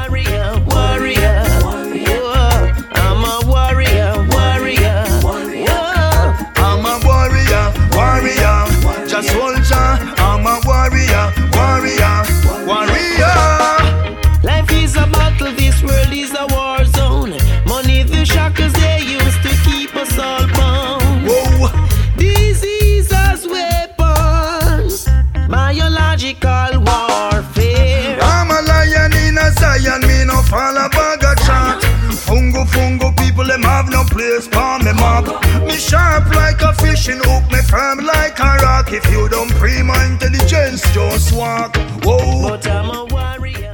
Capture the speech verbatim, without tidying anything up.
warrior, warrior. Whoa, I'm a warrior, warrior. Whoa, I'm a warrior, warrior. Just soldier. I'm a warrior, warrior, warrior. life is a battle, this world is a war zone. Money the shackles they used to keep us all bound. Whoa. Disease as weapons, biological warfare. I'm a lion in a Zion, me no fall a bag of chat. Fungo, fungo, people them have no place for me map. Me sharp like a fishing hook, me firm like a rock. If you don't pre my intelligence, just walk. Whoa. But I'm a warrior.